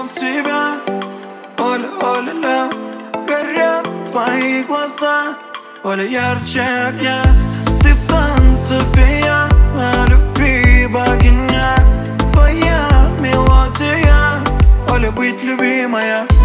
в тебя. Оля, Оля, ля, горят твои глаза, Оля, ярче огня. Ты в танце фея, о любви богиня. Твоя мелодия, Оля, быть любимая.